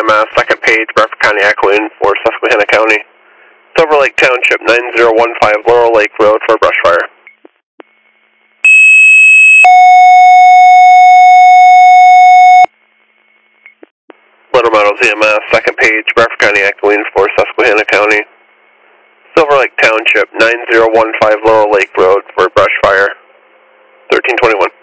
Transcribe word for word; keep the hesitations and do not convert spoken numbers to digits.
M S, second page, Bradford County echoing for Susquehanna County. Silver Lake Township, nine zero one five Laurel Lake Road for a brush fire. Little Meadows E M S, second page, Bradford County echoing for Susquehanna County. Silver Lake Township, nine zero one five Laurel Lake Road for a brush fire. thirteen twenty-one.